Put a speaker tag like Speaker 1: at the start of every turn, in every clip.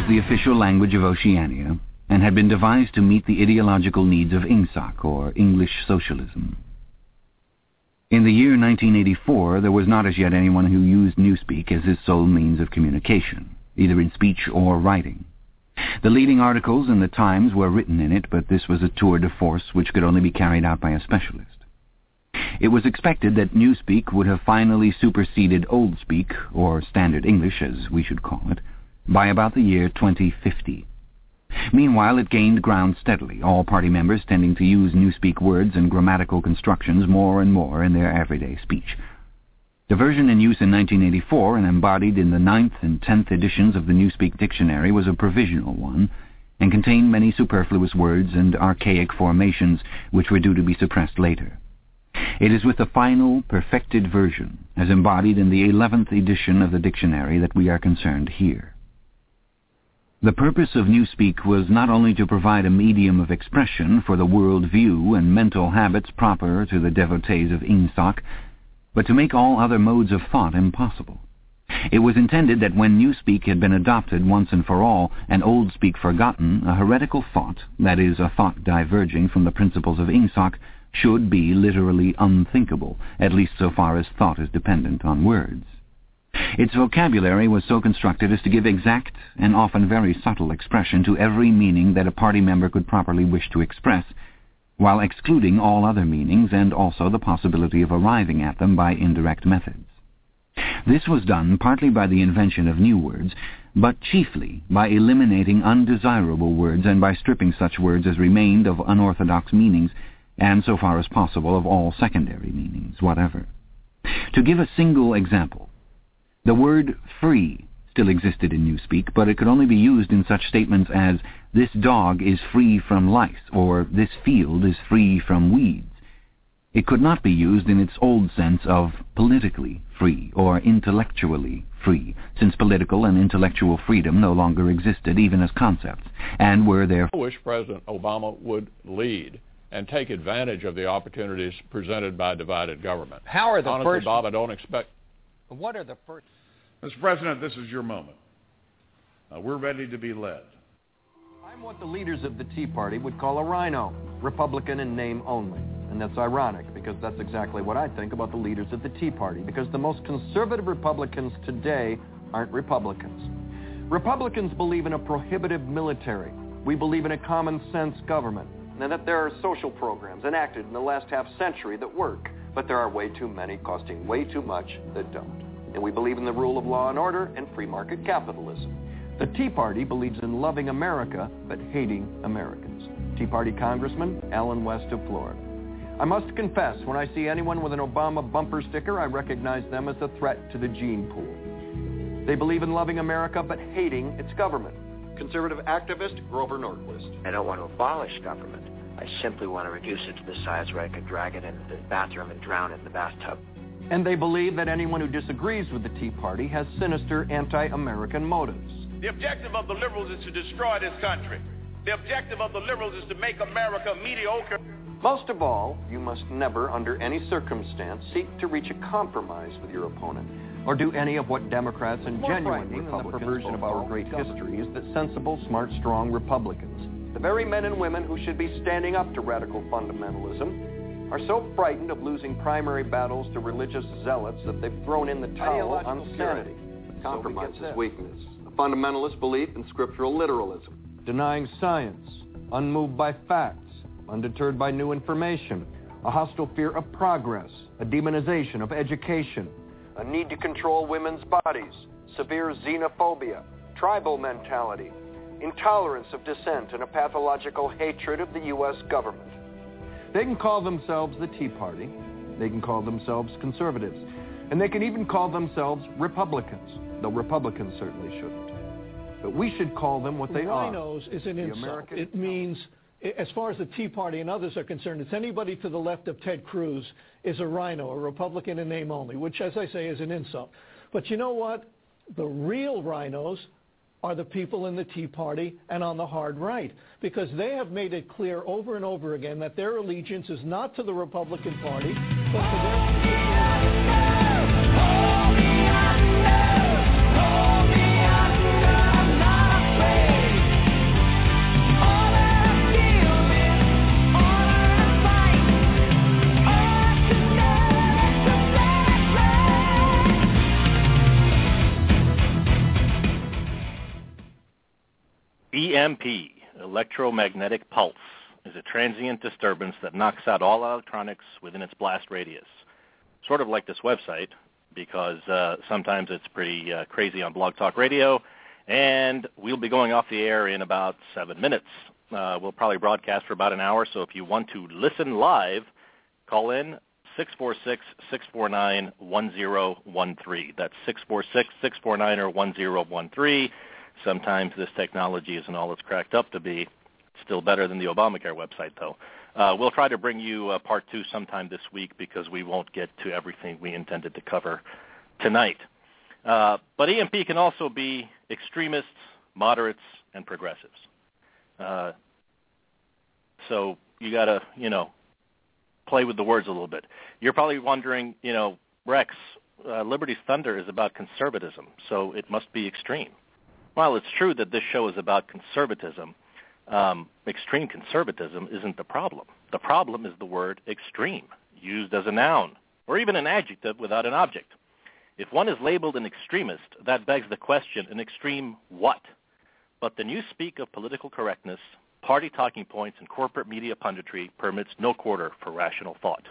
Speaker 1: the official language of Oceania and had been devised to meet the ideological needs of INGSOC, or English Socialism. In the year 1984, there was not as yet anyone who used Newspeak as his sole means of communication, either in speech or writing. The leading articles in the Times were written in it, but this was a tour de force which could only be carried out by a specialist. It was expected that Newspeak would have finally superseded Oldspeak, or Standard English as we should call it, by about the year 2050. Meanwhile, it gained ground steadily, all party members tending to use Newspeak words and grammatical constructions more and more in their everyday speech. The version in use in 1984 and embodied in the 9th and 10th editions of the Newspeak Dictionary was a provisional one, and contained many superfluous words and archaic formations which were due to be suppressed later. It is with the final, perfected version, as embodied in the 11th edition of the dictionary, that we are concerned here. The purpose of Newspeak was not only to provide a medium of expression for the world view and mental habits proper to the devotees of INGSOC, but to make all other modes of thought impossible. It was intended that when Newspeak had been adopted once and for all, and Oldspeak forgotten, a heretical thought, that is, a thought diverging from the principles of INGSOC, should be literally unthinkable, at least so far as thought is dependent on words. Its vocabulary was so constructed as to give exact and often very subtle expression to every meaning that a party member could properly wish to express, while excluding all other meanings and also the possibility of arriving at them by indirect methods. This was done partly by the invention of new words, but chiefly by eliminating undesirable words and by stripping such words as remained of unorthodox meanings, and so far as possible of all secondary meanings whatever. To give a single example, the word free still existed in Newspeak, but it could only be used in such statements as, "This dog is free from lice," or "This field is free from weeds." It could not be used in its old sense of politically free or intellectually free, since political and intellectual freedom no longer existed even as concepts, and were therefore...
Speaker 2: I wish President Obama would lead and take advantage of the opportunities presented by divided government.
Speaker 3: How are the
Speaker 2: Honestly,
Speaker 3: first...
Speaker 2: Bob, I don't expect...
Speaker 3: What are the first...
Speaker 4: Mr. President, this is your moment. We're ready to be led.
Speaker 5: I'm what the leaders of the Tea Party would call a rhino, Republican in name only. And that's ironic, because that's exactly what I think about the leaders of the Tea Party, because the most conservative Republicans today aren't Republicans. Republicans believe in a prohibitive military. We believe in a common-sense government, and that there are social programs enacted in the last half-century that work, but there are way too many costing way too much that don't. And we believe in the rule of law and order and free market capitalism. The Tea Party believes in loving America, but hating Americans. Tea Party Congressman Alan West of Florida. I must confess, when I see anyone with an Obama bumper sticker, I recognize them as a threat to the gene pool. They believe in loving America, but hating its government. Conservative activist Grover Norquist.
Speaker 6: I don't want to abolish government. I simply want to reduce it to the size where I could drag it into the bathroom and drown it in the bathtub.
Speaker 5: And they believe that anyone who disagrees with the Tea Party has sinister anti-American motives.
Speaker 7: The objective of the liberals is to destroy this country. The objective of the liberals is to make America mediocre.
Speaker 5: Most of all, you must never, under any circumstance, seek to reach a compromise with your opponent, or do any of what Democrats and genuine Republicans, the perversion of our great history, is that sensible, smart, strong Republicans, the very men and women who should be standing up to radical fundamentalism, are so frightened of losing primary battles to religious zealots that they've thrown in the towel on sanity. Compromise is weakness. A fundamentalist belief in scriptural literalism. Denying science, unmoved by facts, undeterred by new information, a hostile fear of progress, a demonization of education, a need to control women's bodies, severe xenophobia, tribal mentality, intolerance of dissent, and a pathological hatred of the U.S. government. They can call themselves the Tea Party, they can call themselves conservatives, and they can even call themselves Republicans, though Republicans certainly shouldn't. But we should call them what they are.
Speaker 8: Rhinos is an insult. It means, as far as the Tea Party and others are concerned, it's anybody to the left of Ted Cruz is a rhino, a Republican in name only, which, as I say, is an insult. But you know what? The real rhinos are the people in the Tea Party and on the hard right, because they have made it clear over and over again that their allegiance is not to the Republican Party, but to their...
Speaker 9: Hold me under my way.
Speaker 3: EMP, electromagnetic pulse, is a transient disturbance that knocks out all electronics within its blast radius. Sort of like this website, because sometimes it's pretty crazy on Blog Talk Radio, and we'll be going off the air in about 7 minutes. We'll probably broadcast for about an hour, so if you want to listen live, call in 646-649-1013. That's 646-649-1013. Sometimes this technology isn't all it's cracked up to be. It's still better than the Obamacare website, though. We'll try to bring you part 2 sometime this week because we won't get to everything we intended to cover tonight. But EMP can also be extremists, moderates, and progressives. So you got to, play with the words a little bit. You're probably wondering, Rex, Liberty's Thunder is about conservatism, so it must be extreme. While it's true that this show is about conservatism, extreme conservatism isn't the problem. The problem is the word extreme, used as a noun, or even an adjective without an object. If one is labeled an extremist, that begs the question, an extreme what? But the newspeak of political correctness, party talking points, and corporate media punditry permits no quarter for rational thought.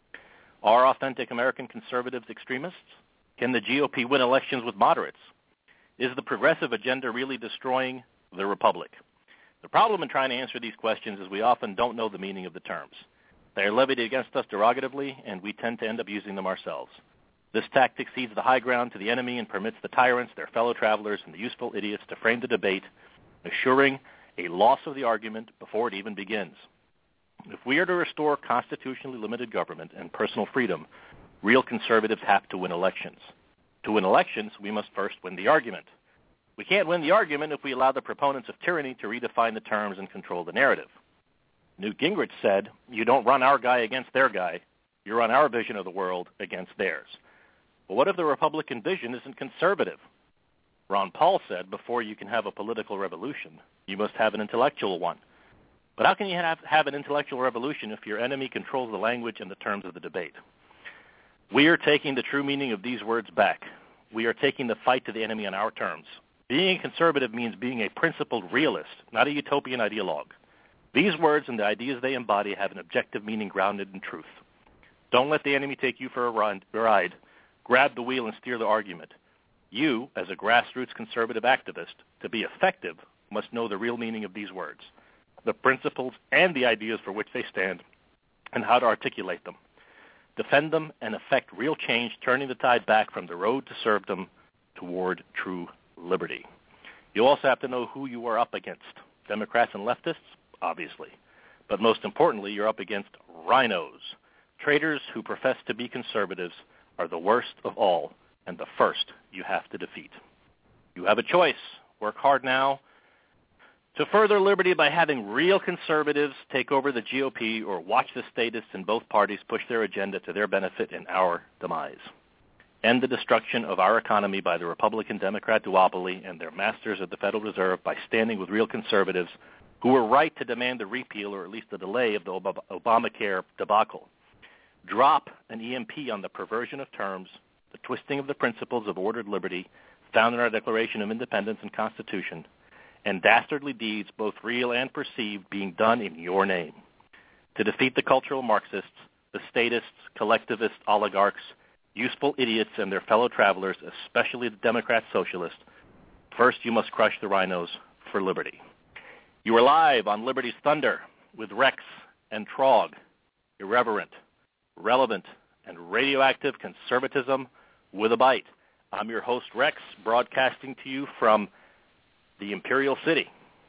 Speaker 3: Are authentic American conservatives extremists? Can the GOP win elections with moderates? Is the progressive agenda really destroying the republic? The problem in trying to answer these questions is we often don't know the meaning of the terms. They are levied against us derogatively, and we tend to end up using them ourselves. This tactic cedes the high ground to the enemy and permits the tyrants, their fellow travelers, and the useful idiots to frame the debate, assuring a loss of the argument before it even begins. If we are to restore constitutionally limited government and personal freedom, real conservatives have to win elections. To win elections, we must first win the argument. We can't win the argument if we allow the proponents of tyranny to redefine the terms and control the narrative. Newt Gingrich said, "You don't run our guy against their guy. You run our vision of the world against theirs." But what if the Republican vision isn't conservative? Ron Paul said, before you can have a political revolution, you must have an intellectual one. But how can you have an intellectual revolution if your enemy controls the language and the terms of the debate? We are taking the true meaning of these words back. We are taking the fight to the enemy on our terms. Being a conservative means being a principled realist, not a utopian ideologue. These words and the ideas they embody have an objective meaning grounded in truth. Don't let the enemy take you for a ride. Grab the wheel and steer the argument. You, as a grassroots conservative activist, to be effective, must know the real meaning of these words, the principles and the ideas for which they stand, and how to articulate them. Defend them and effect real change, turning the tide back from the road to serfdom toward true liberty. You also have to know who you are up against. Democrats and leftists, obviously. But most importantly, you're up against rhinos. Traitors who profess to be conservatives are the worst of all and the first you have to defeat. You have a choice. Work hard now to further liberty by having real conservatives take over the GOP, or watch the statists in both parties push their agenda to their benefit and our demise. End the destruction of our economy by the Republican-Democrat duopoly and their masters at the Federal Reserve by standing with real conservatives who were right to demand the repeal or at least the delay of the Obamacare debacle. Drop an EMP on the perversion of terms, the twisting of the principles of ordered liberty found in our Declaration of Independence and Constitution, and dastardly deeds, both real and perceived, being done in your name. To defeat the cultural Marxists, the statists, collectivists, oligarchs, useful idiots, and their fellow travelers, especially the Democrat socialists, first you must crush the rhinos for liberty. You are live on Liberty's Thunder with Rex and Trog, irreverent, relevant, and radioactive conservatism with a bite. I'm your host, Rex, broadcasting to you from the Imperial City.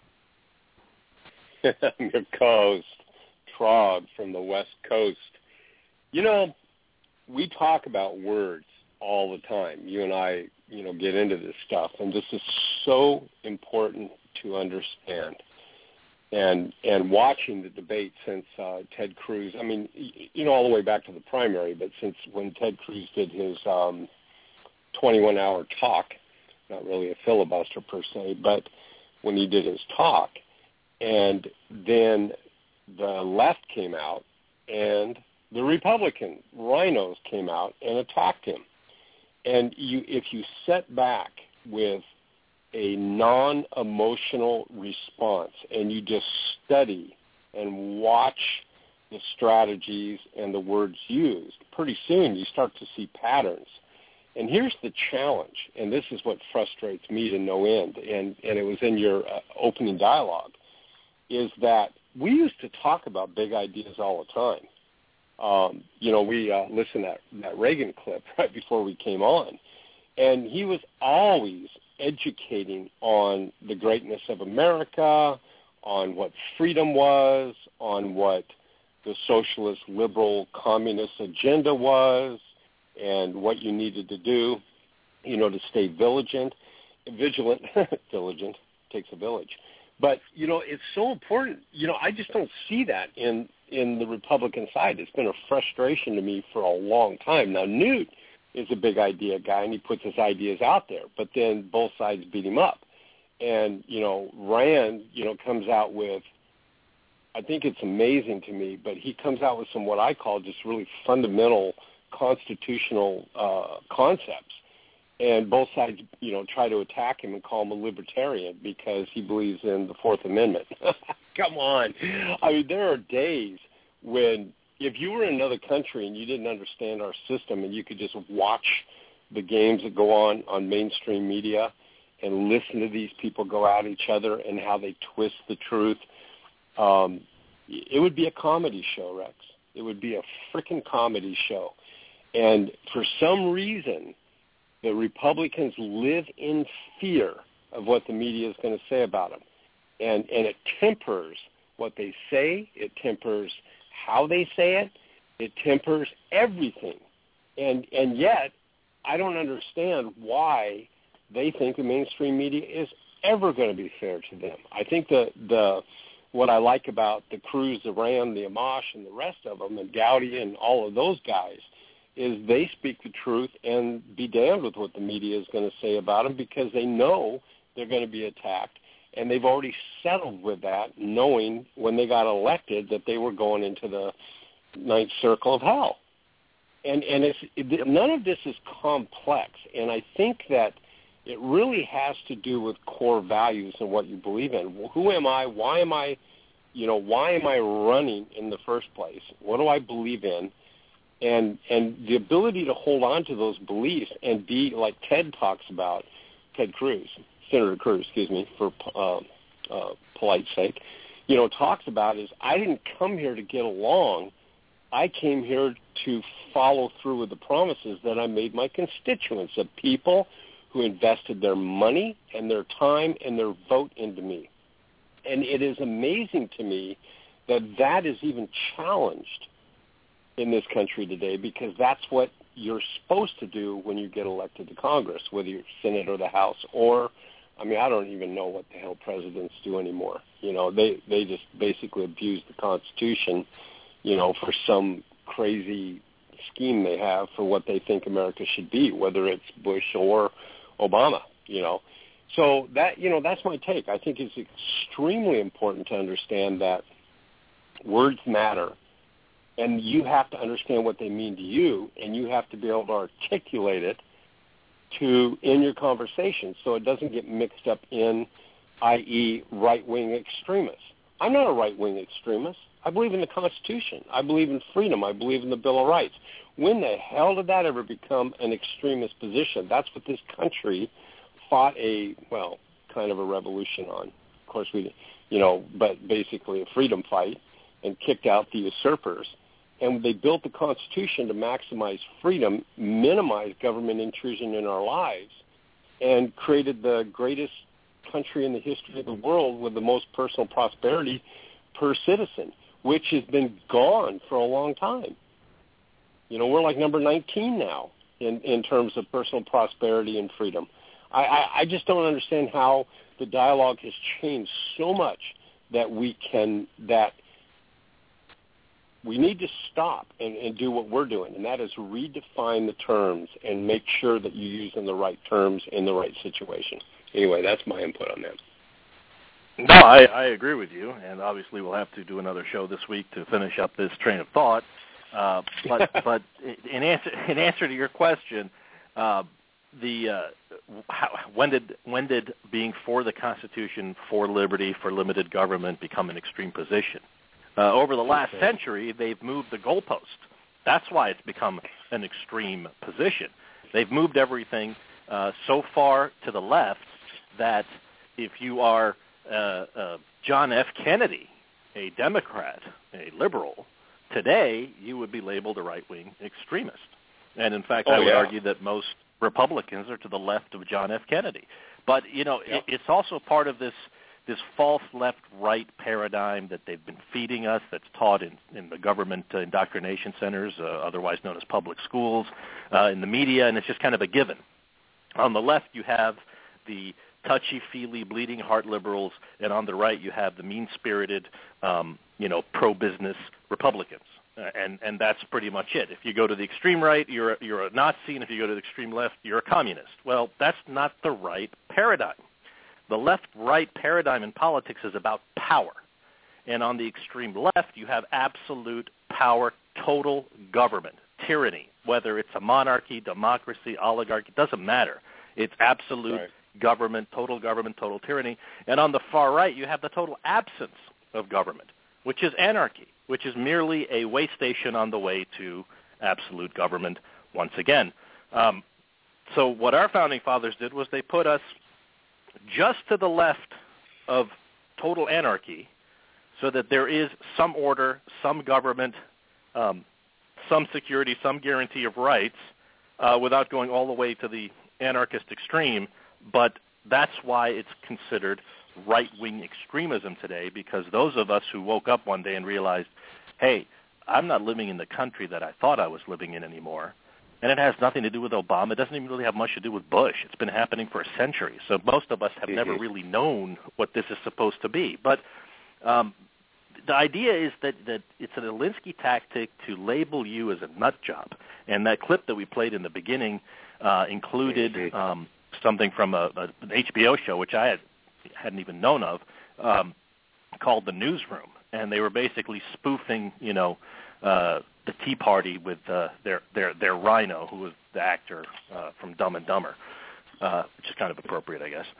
Speaker 9: I'm your co-host, Trog, from the West Coast. You know, we talk about words all the time. You and I, get into this stuff, and this is so important to understand. And watching the debate since Ted Cruz, all the way back to the primary, but since when Ted Cruz did his 21-hour talk, not really a filibuster per se, but when he did his talk, and then the left came out, and the Republican rhinos came out and attacked him. And if you set back with a non-emotional response, and you just study and watch the strategies and the words used, pretty soon you start to see patterns. And here's the challenge, and this is what frustrates me to no end, and it was in your opening dialogue, is that we used to talk about big ideas all the time. We listened to that Reagan clip right before we came on, and he was always educating on the greatness of America, on what freedom was, on what the socialist, liberal, communist agenda was, and what you needed to do, to stay vigilant. Diligent takes a village. But, it's so important. I just don't see that in the Republican side. It's been a frustration to me for a long time. Now, Newt is a big idea guy, and he puts his ideas out there, but then both sides beat him up. And, Rand, comes out with, I think it's amazing to me, but he comes out with some what I call just really fundamental constitutional concepts. And both sides, try to attack him and call him a libertarian because he believes in the Fourth Amendment. Come on. I mean, there are days when if you were in another country and you didn't understand our system and you could just watch the games that go on mainstream media and listen to these people go at each other and how they twist the truth, it would be a comedy show, Rex. It would be a freaking comedy show. And for some reason, the Republicans live in fear of what the media is going to say about them. And it tempers what they say. It tempers how they say it. It tempers everything. And yet, I don't understand why they think the mainstream media is ever going to be fair to them. I think what I like about the Cruz, the Rand, the Amash, and the rest of them, and Gowdy and all of those guys, is they speak the truth and be damned with what the media is going to say about them because they know they're going to be attacked. And they've already settled with that, knowing when they got elected that they were going into the ninth circle of hell. And none of this is complex. And I think that it really has to do with core values and what you believe in. Well, who am I? Why am I running in the first place? What do I believe in? And the ability to hold on to those beliefs and be like Senator Cruz, for polite sake, talks about is I didn't come here to get along. I came here to follow through with the promises that I made my constituents, of people who invested their money and their time and their vote into me. And it is amazing to me that is even challenged in this country today, because that's what you're supposed to do when you get elected to Congress, whether you're Senate or the House, or, I don't even know what the hell presidents do anymore. They just basically abuse the Constitution, for some crazy scheme they have for what they think America should be, whether it's Bush or Obama, So that's my take. I think it's extremely important to understand that words matter. And you have to understand what they mean to you, and you have to be able to articulate it in your conversation so it doesn't get mixed up in, i.e., right-wing extremists. I'm not a right-wing extremist. I believe in the Constitution. I believe in freedom. I believe in the Bill of Rights. When the hell did that ever become an extremist position? That's what this country fought kind of a revolution on. Of course, but basically a freedom fight, and kicked out the usurpers. And they built the Constitution to maximize freedom, minimize government intrusion in our lives, and created the greatest country in the history of the world with the most personal prosperity per citizen, which has been gone for a long time. We're like number 19 now in terms of personal prosperity and freedom. I just don't understand how the dialogue has changed so much that we need to stop and do what we're doing, and that is redefine the terms and make sure that you're using the right terms in the right situation. Anyway, that's my input on that.
Speaker 3: No, I agree with you, and obviously we'll have to do another show this week to finish up this train of thought. But in answer to your question, when did being for the Constitution, for liberty, for limited government become an extreme position? Over the last century, they've moved the goalpost. That's why it's become an extreme position. They've moved everything so far to the left that if you are John F. Kennedy, a Democrat, a liberal, today you would be labeled a right-wing extremist. And in fact, I would argue that most Republicans are to the left of John F. Kennedy. But, it's also part of this false left-right paradigm that they've been feeding us, that's taught in the government indoctrination centers, otherwise known as public schools, in the media, and it's just kind of a given. On the left, you have the touchy-feely, bleeding-heart liberals, and on the right, you have the mean-spirited, pro-business Republicans. And that's pretty much it. If you go to the extreme right, you're a Nazi, and if you go to the extreme left, you're a communist. Well, that's not the right paradigm. The left-right paradigm in politics is about power. And on the extreme left, you have absolute power, total government, tyranny, whether it's a monarchy, democracy, oligarchy, it doesn't matter. It's absolute government, total tyranny. And on the far right, you have the total absence of government, which is anarchy, which is merely a way station on the way to absolute government once again. So what our founding fathers did was they put us just to the left of total anarchy so that there is some order, some government, some security, some guarantee of rights without going all the way to the anarchist extreme. But that's why it's considered right-wing extremism today, because those of us who woke up one day and realized, hey, I'm not living in the country that I thought I was living in anymore. And it has nothing to do with Obama. It doesn't even really have much to do with Bush. It's been happening for a century. So most of us have never really known what this is supposed to be. But the idea is that it's an Alinsky tactic to label you as a nut job. And that clip that we played in the beginning included something from an HBO show, which I hadn't even known of, called The Newsroom. And they were basically spoofing, the Tea Party with their Rhino, who was the actor from Dumb and Dumber, which is kind of appropriate, I guess.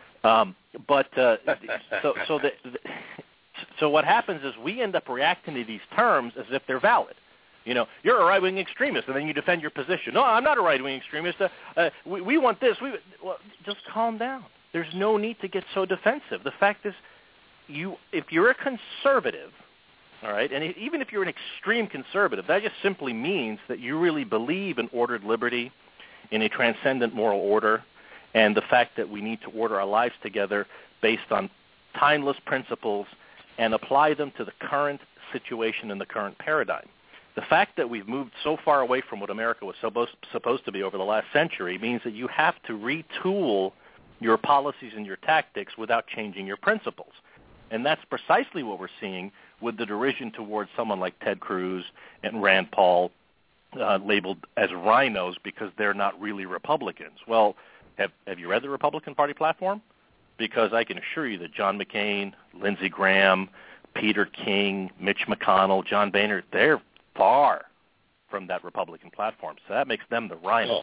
Speaker 3: So what happens is we end up reacting to these terms as if they're valid. You're a right-wing extremist, and then you defend your position. No, I'm not a right-wing extremist. We want this. Well, just calm down. There's no need to get so defensive. The fact is, if you're a conservative, all right, and even if you're an extreme conservative, that just simply means that you really believe in ordered liberty, in a transcendent moral order, and the fact that we need to order our lives together based on timeless principles and apply them to the current situation and the current paradigm. The fact that we've moved so far away from what America was supposed to be over the last century means that you have to retool your policies and your tactics without changing your principles. And that's precisely what we're seeing with the derision towards someone like Ted Cruz and Rand Paul, labeled as rhinos because they're not really Republicans. Well, have you read the Republican Party platform? Because I can assure you that John McCain, Lindsey Graham, Peter King, Mitch McConnell, John Boehner, they're far from that Republican platform. So that makes them the rhinos.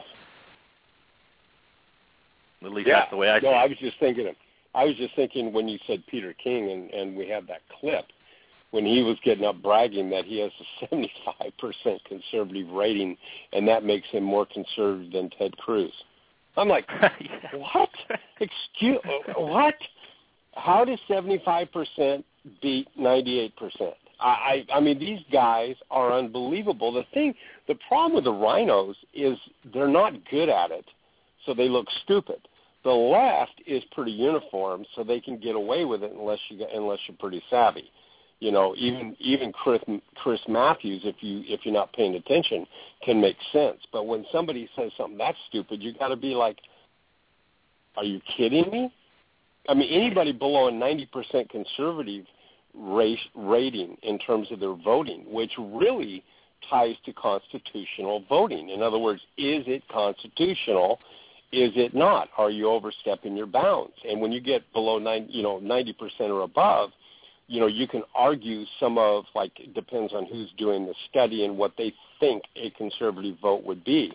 Speaker 3: At least that's the way I see it.
Speaker 9: I was just thinking when you said Peter King, and we had that clip when he was getting up bragging that he has a 75% conservative rating, and that makes him more conservative than Ted Cruz. I'm like, what? What? How does 75% beat 98%? I mean, these guys are unbelievable. The problem with the rhinos is they're not good at it, so they look stupid. The left is pretty uniform, so they can get away with it unless you're pretty savvy. Even Chris Matthews, if you're not paying attention, can make sense. But when somebody says something that's stupid, you got to be like, "Are you kidding me?" I mean, anybody below a 90% conservative rating in terms of their voting, which really ties to constitutional voting. In other words, is it constitutional? Is it not? Are you overstepping your bounds? And when you get below 90% or above, you can argue it depends on who's doing the study and what they think a conservative vote would be.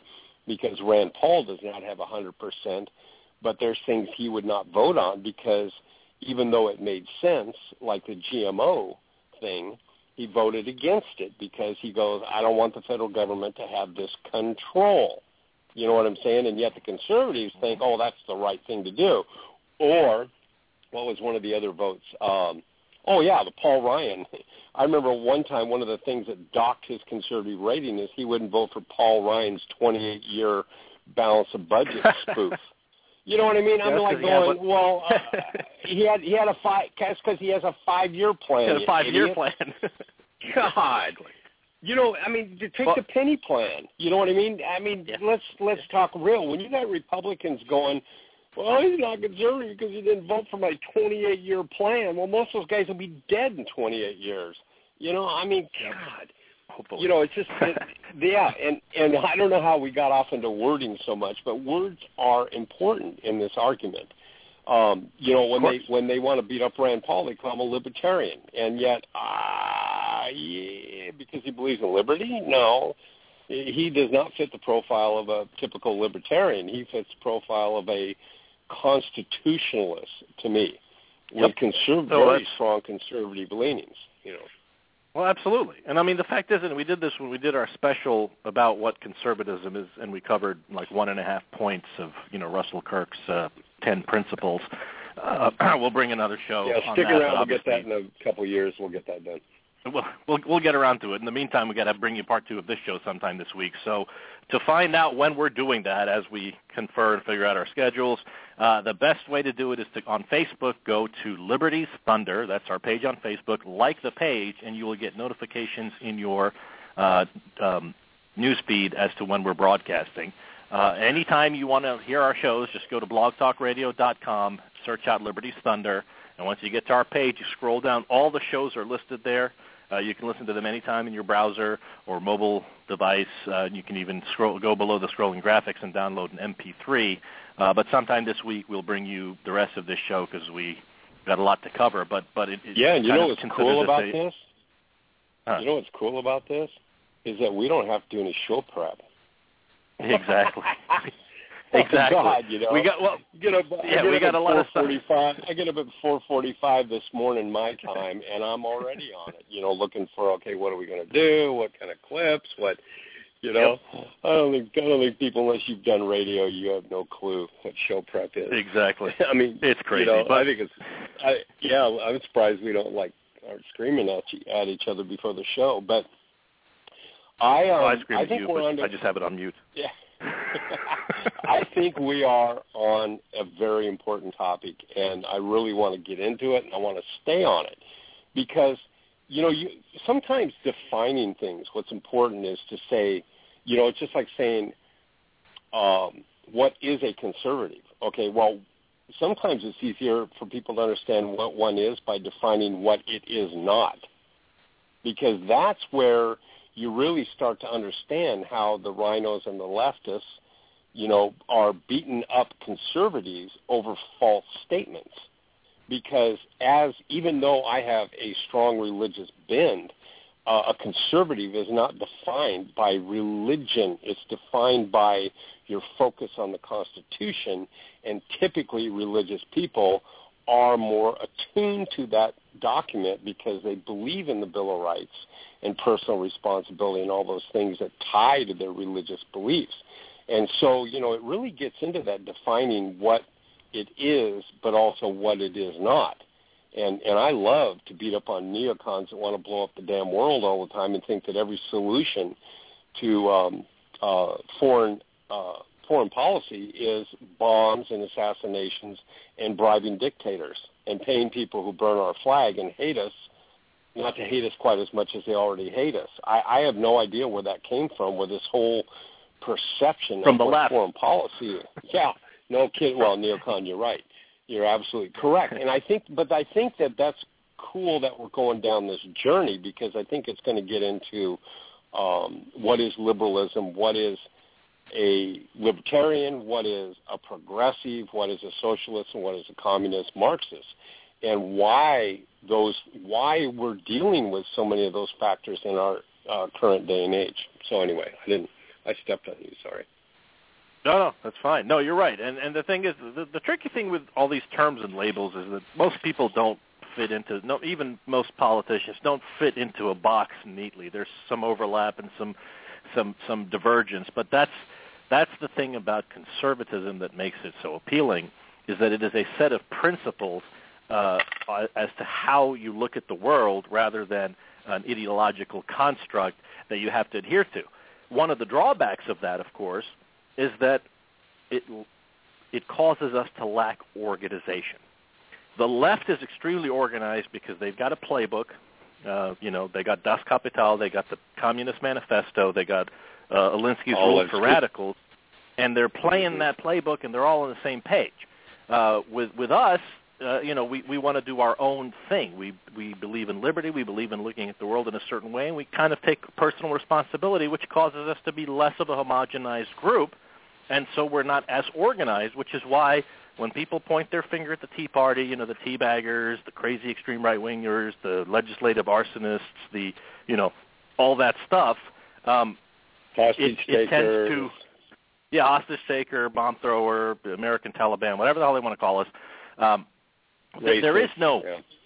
Speaker 9: because Rand Paul does not have 100%, but there's things he would not vote on because even though it made sense, like the GMO thing, he voted against it because he goes, I don't want the federal government to have this control. You know what I'm saying? And yet the conservatives think, oh, that's the right thing to do. Or what was one of the other votes? The Paul Ryan. I remember one time one of the things that docked his conservative rating is he wouldn't vote for Paul Ryan's 28-year balance of budget spoof. You know what I mean? I'm like going, he had a because he has a 5-year plan.
Speaker 3: He had a 5-year plan.
Speaker 9: God. You know, I mean, take the penny plan. You know what I mean? Let's talk real. When you got Republicans going, well, he's not conservative because he didn't vote for my 28-year plan. Well, most of those guys will be dead in 28 years. You know, I mean, God. Hopefully. You know, it's just, and I don't know how we got off into wording so much, but words are important in this argument. You know, when they want to beat up Rand Paul, they call him a libertarian, and yet, because he believes in liberty? No, he does not fit the profile of a typical libertarian. He fits the profile of a constitutionalist to me, with very strong conservative leanings. You know.
Speaker 3: Well, absolutely. And I mean, the fact is, and we did this when we did our special about what conservatism is, and we covered like 1.5 points of, you know, Russell Kirk's 10 principles. We'll bring another show.
Speaker 9: Yeah, stick around. We'll get that in a couple of years. We'll get that done.
Speaker 3: We'll get around to it. In the meantime, we got to bring you part 2 of this show sometime this week. So to find out when we're doing that, as we confer and figure out our schedules, the best way to do it is to, on Facebook, go to Liberty's Thunder. That's our page on Facebook. Like the page, and you will get notifications in your news feed as to when we're broadcasting. Anytime you want to hear our shows, just go to blogtalkradio.com, search out Liberty's Thunder, and once you get to our page, you scroll down. All the shows are listed there. You can listen to them anytime in your browser or mobile device. You can even go below the scrolling graphics and download an MP3. But sometime this week we'll bring you the rest of this show because we got a lot to cover. But and
Speaker 9: you know what's cool about this? You know what's cool about this is that we don't have to do any show prep.
Speaker 3: Exactly. Exactly.
Speaker 9: God, you know.
Speaker 3: We got we got a lot of stuff.
Speaker 9: I get up at 4:45 this morning my time, and I'm already on it. You know, looking for what are we going to do? What kind of clips? What, you know? Yep. I don't think people, unless you've done radio, you have no clue what show prep is.
Speaker 3: Exactly.
Speaker 9: I mean,
Speaker 3: it's crazy.
Speaker 9: You know,
Speaker 3: but
Speaker 9: I think I'm surprised we don't are screaming at each other before the show, but
Speaker 3: I scream
Speaker 9: I
Speaker 3: at
Speaker 9: think
Speaker 3: you,
Speaker 9: we're
Speaker 3: but I just have it on mute.
Speaker 9: Yeah. I think we are on a very important topic, and I really want to get into it, and I want to stay on it because, you know, sometimes defining things, what's important is to say, you know, it's just like saying, what is a conservative? Okay, well, sometimes it's easier for people to understand what one is by defining what it is not, because that's where you really start to understand how the rhinos and the leftists, you know, are beating up conservatives over false statements. Because even though I have a strong religious bend, a conservative is not defined by religion. It's defined by your focus on the Constitution, and typically religious people are more attuned to that document because they believe in the Bill of Rights and personal responsibility and all those things that tie to their religious beliefs. And so, you know, it really gets into that defining what it is, but also what it is not. And I love to beat up on neocons that want to blow up the damn world all the time and think that every solution to foreign policy is bombs and assassinations and bribing dictators and paying people who burn our flag and hate us not to hate us quite as much as they already hate us. I have no idea where that came from, where this whole perception
Speaker 3: from
Speaker 9: of
Speaker 3: the
Speaker 9: what
Speaker 3: left.
Speaker 9: Foreign policy. Yeah, no kidding. Well, neocon, you're right. You're absolutely correct. And I think that that's cool that we're going down this journey, because I think it's going to get into what is liberalism, what is a libertarian, what is a progressive, what is a socialist, and what is a communist Marxist, and why we're dealing with so many of those factors in our current day and age. So anyway, I stepped on you, sorry.
Speaker 3: No, that's fine. No, you're right. And the thing is, the tricky thing with all these terms and labels is that most people don't fit into, even most politicians don't fit into a box neatly. There's some overlap and some divergence, but that's the thing about conservatism that makes it so appealing, is that it is a set of principles as to how you look at the world rather than an ideological construct that you have to adhere to. One of the drawbacks of that, of course, is that it causes us to lack organization. The left is extremely organized because they've got a playbook. They got Das Kapital, they got the Communist Manifesto, they got Alinsky's Rules for Radicals, and they're playing that playbook, and they're all on the same page. With us, we want to do our own thing. We believe in liberty. We believe in looking at the world in a certain way, and we kind of take personal responsibility, which causes us to be less of a homogenized group, and so we're not as organized, which is why when people point their finger at the Tea Party, the teabaggers, the crazy extreme right-wingers, the legislative arsonists, all that stuff, it tends to, hostage taker, bomb thrower, American Taliban, whatever the hell they want to call us. There is no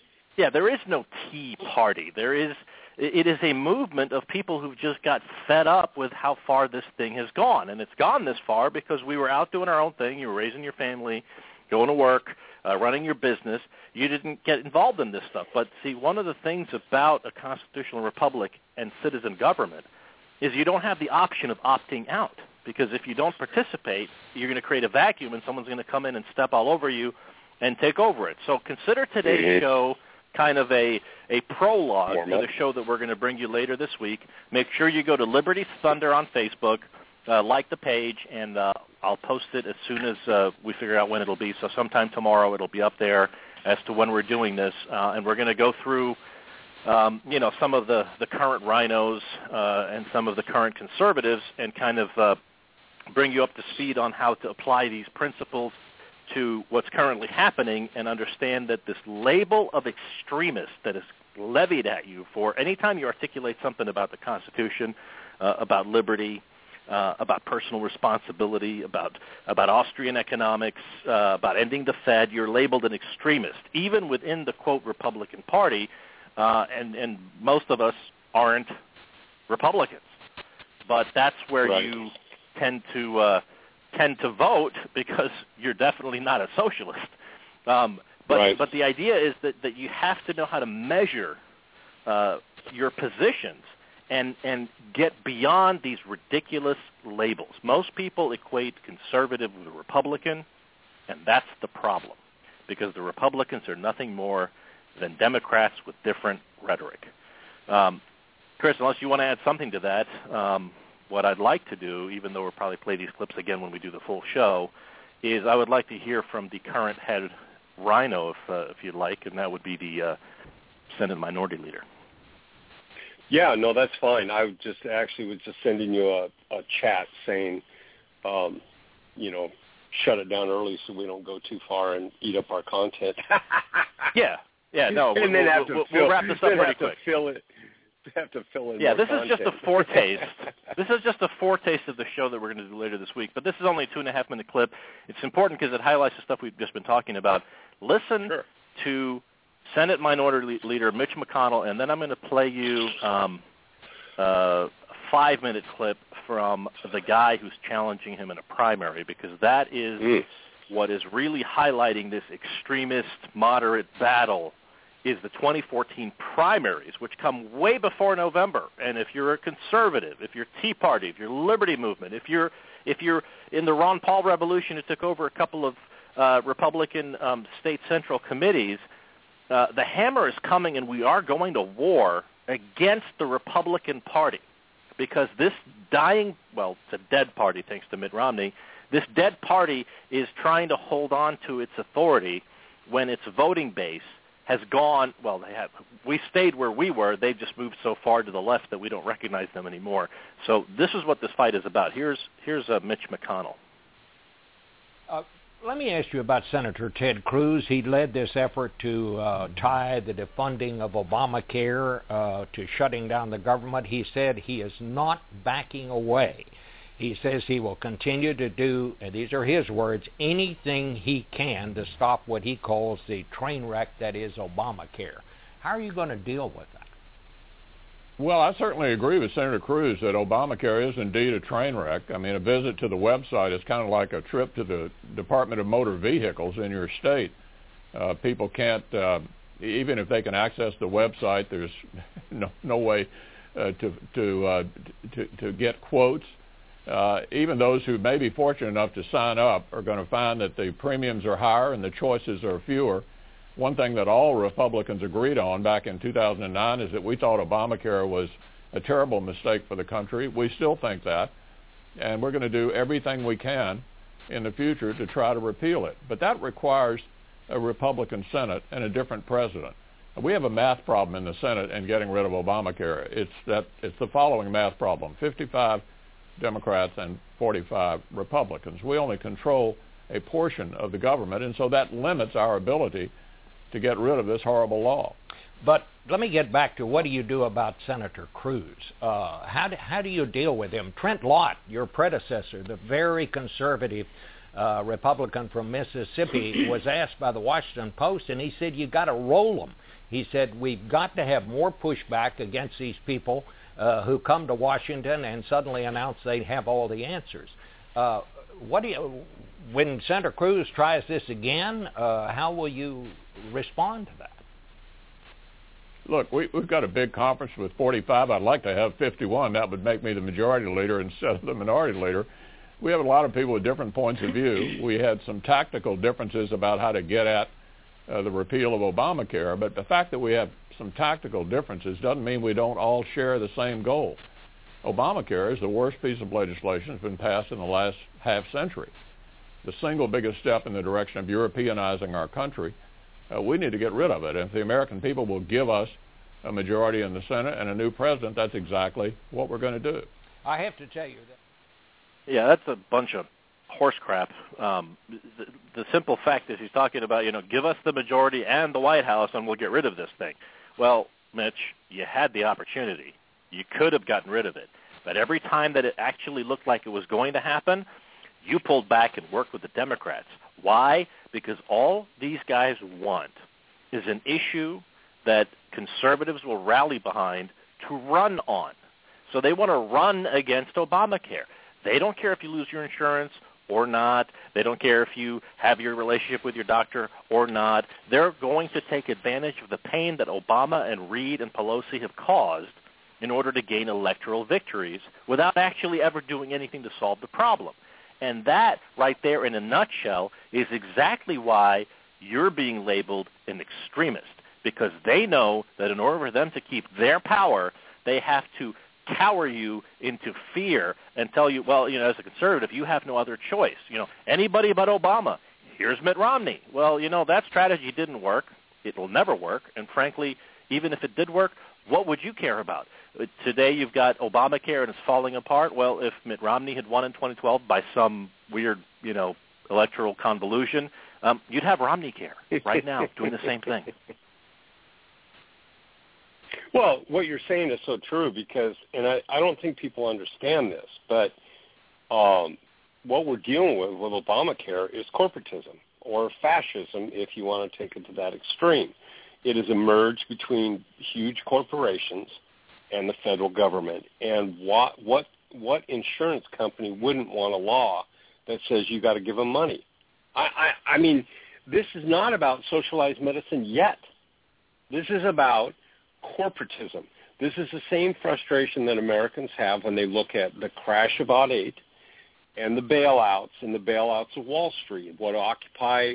Speaker 3: Tea Party. It is a movement of people who've just got fed up with how far this thing has gone. And it's gone this far because we were out doing our own thing. You were raising your family, going to work, running your business. You didn't get involved in this stuff. But see, one of the things about a constitutional republic and citizen government is you don't have the option of opting out. Because if you don't participate, you're going to create a vacuum and someone's going to come in and step all over you and take over it. So consider today's show kind of a prologue to the show that we're going to bring you later this week. Make sure you go to Liberty Thunder on Facebook, like the page, and I'll post it as soon as we figure out when it'll be. So sometime tomorrow it'll be up there as to when we're doing this. And we're going to go through, some of the current rhinos and some of the current conservatives and kind of bring you up to speed on how to apply these principles to what's currently happening and understand that this label of extremist that is levied at you for any time you articulate something about the Constitution, about liberty, about personal responsibility, about Austrian economics, about ending the Fed, you're labeled an extremist, even within the, quote, Republican Party, and most of us aren't Republicans. But that's where you tend to vote because you're definitely not a socialist. But the idea is that you have to know how to measure your positions and get beyond these ridiculous labels. Most people equate conservative with Republican, and that's the problem, because the Republicans are nothing more than Democrats with different rhetoric. Chris, unless you want to add something to that, what I'd like to do, even though we'll probably play these clips again when we do the full show, is I would like to hear from the current head rhino, if you'd like, and that would be the Senate Minority Leader.
Speaker 9: Yeah, no, that's fine. I was just sending you a chat saying, shut it down early so we don't go too far and eat up our content.
Speaker 3: No,
Speaker 9: and
Speaker 3: we'll wrap this up pretty quick.
Speaker 9: Have to fill in.
Speaker 3: Yeah,
Speaker 9: this
Speaker 3: is just a foretaste. This is just a foretaste of the show that we're going to do later this week. But this is only a 2.5-minute clip. It's important because it highlights the stuff we've just been talking about. Listen to Senate Minority Leader Mitch McConnell, and then I'm going to play you a 5-minute clip from the guy who's challenging him in a primary, because that is what is really highlighting this extremist moderate battle. Is the 2014 primaries, which come way before November. And if you're a conservative, if you're Tea Party, if you're Liberty Movement, if you're in the Ron Paul Revolution who took over a couple of Republican state central committees, the hammer is coming, and we are going to war against the Republican Party, because this dying, well, it's a dead party thanks to Mitt Romney, this dead party is trying to hold on to its authority when its voting base has gone, we stayed where we were. They've just moved so far to the left that we don't recognize them anymore. So this is what this fight is about. Here's Mitch McConnell.
Speaker 10: Let me ask you about Senator Ted Cruz. He led this effort to tie the defunding of Obamacare to shutting down the government. He said he is not backing away. He says he will continue to do, and these are his words, anything he can to stop what he calls the train wreck that is Obamacare. How are you going to deal with that?
Speaker 2: Well, I certainly agree with Senator Cruz that Obamacare is indeed a train wreck. I mean, a visit to the website is kind of like a trip to the Department of Motor Vehicles in your state. People can't, even if they can access the website, there's no way to get quotes. Even those who may be fortunate enough to sign up are going to find that the premiums are higher and the choices are fewer. One thing that all Republicans agreed on back in 2009 is that we thought Obamacare was a terrible mistake for the country. We still think that, and we're going to do everything we can in the future to try to repeal it. But that requires a Republican Senate and a different president. We have a math problem in the Senate in getting rid of Obamacare. It's the following math problem: 55 Democrats and 45 Republicans. We only control a portion of the government, and so that limits our ability to get rid of this horrible law.
Speaker 10: But let me get back to what do you do about Senator Cruz? How do you deal with him? Trent Lott, your predecessor, the very conservative Republican from Mississippi, was asked by the Washington Post, and he said, you got to roll them. He said, we've got to have more pushback against these people who come to Washington and suddenly announce they have all the answers. When Senator Cruz tries this again, how will you respond to that?
Speaker 2: Look, we've got a big conference with 45. I'd like to have 51. That would make me the majority leader instead of the minority leader. We have a lot of people with different points of view. We had some tactical differences about how to get at the repeal of Obamacare, but the fact that we have some tactical differences doesn't mean we don't all share the same goal. Obamacare is the worst piece of legislation that's been passed in the last half century. The single biggest step in the direction of Europeanizing our country. We need to get rid of it. And if the American people will give us a majority in the Senate and a new president, that's exactly what we're going to do.
Speaker 10: I have to tell you that.
Speaker 3: Yeah, that's a bunch of horse crap. The simple fact is he's talking about, give us the majority and the White House and we'll get rid of this thing. Well, Mitch, you had the opportunity. You could have gotten rid of it. But every time that it actually looked like it was going to happen, you pulled back and worked with the Democrats. Why? Because all these guys want is an issue that conservatives will rally behind to run on. So they want to run against Obamacare. They don't care if you lose your insurance or not. They don't care if you have your relationship with your doctor or not. They're going to take advantage of the pain that Obama and Reid and Pelosi have caused in order to gain electoral victories without actually ever doing anything to solve the problem. And that right there in a nutshell is exactly why you're being labeled an extremist, because they know that in order for them to keep their power, they have to cower you into fear and tell you, well, as a conservative, you have no other choice. Anybody but Obama. Here's Mitt Romney. Well, that strategy didn't work. It will never work. And frankly, even if it did work, what would you care about? Today you've got Obamacare and it's falling apart. Well, if Mitt Romney had won in 2012 by some weird, electoral convolution, you'd have Romney care right now doing the same thing.
Speaker 9: Well, what you're saying is so true because, and I don't think people understand this, but what we're dealing with Obamacare is corporatism or fascism, if you want to take it to that extreme. It is a merge between huge corporations and the federal government. And what insurance company wouldn't want a law that says you got to give them money? I mean, this is not about socialized medicine yet. This is about corporatism. This is the same frustration that Americans have when they look at the crash of '08 and the bailouts of Wall Street, what Occupy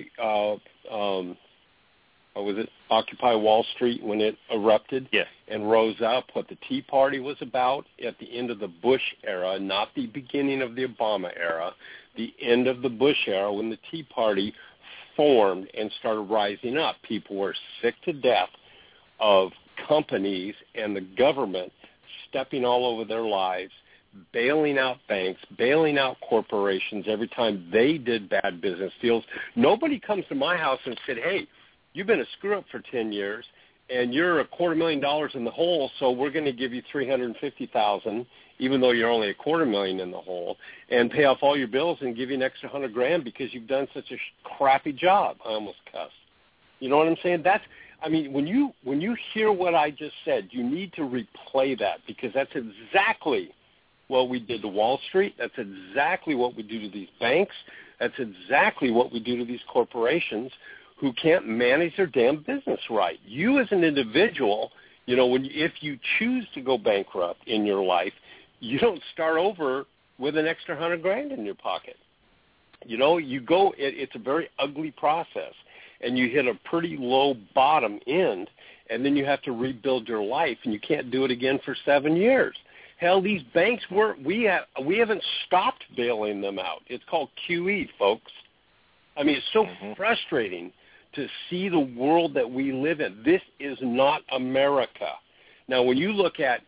Speaker 9: Occupy Wall Street when it erupted and rose up, what the Tea Party was about at the end of the Bush era, not the beginning of the Obama era, the end of the Bush era when the Tea Party formed and started rising up. People were sick to death of companies and the government stepping all over their lives, bailing out banks, bailing out corporations every time they did bad business deals. Nobody comes to my house and said, hey, you've been a screw-up for 10 years, and you're $250,000 in the hole, so we're going to give you $350,000 even though you're only $250,000 in the hole, and pay off all your bills and give you an extra $100,000 because you've done such a crappy job. I almost cussed. You know what I'm saying? When you hear what I just said, you need to replay that, because that's exactly what we did to Wall Street. That's exactly what we do to these banks. That's exactly what we do to these corporations who can't manage their damn business right. You as an individual, if you choose to go bankrupt in your life, you don't start over with an extra $100,000 in your pocket. You go. It's a very ugly process, and you hit a pretty low bottom end, and then you have to rebuild your life, and you can't do it again for 7 years. Hell, these banks we haven't stopped bailing them out. It's called QE, folks. I mean, it's so frustrating to see the world that we live in. This is not America. Now, when you look at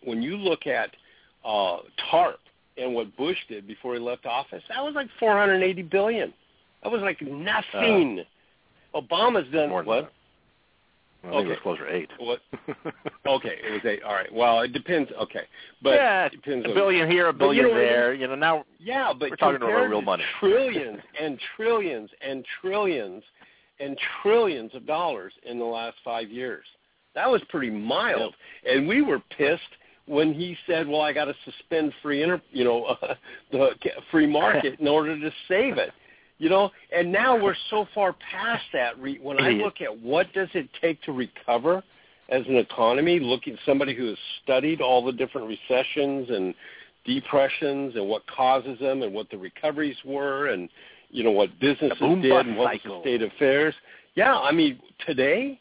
Speaker 9: TARP and what Bush did before he left office, that was like $480 billion. That was like nothing. Obama's done what?
Speaker 3: I think it was closer to 8.
Speaker 9: What? Okay, it was 8. All right. Well, it depends. Okay, but
Speaker 3: it depends. A billion here, a billion there. Now.
Speaker 9: Yeah, but
Speaker 3: we're talking about real money.
Speaker 9: Trillions and trillions and trillions and trillions of dollars in the last 5 years. That was pretty mild, and we were pissed when he said, "Well, I got to suspend the free market in order to save it." And now we're so far past that. When I look at what does it take to recover as an economy, looking at somebody who has studied all the different recessions and depressions and what causes them and what the recoveries were and, what businesses did and what was the state of affairs. Yeah, I mean, today,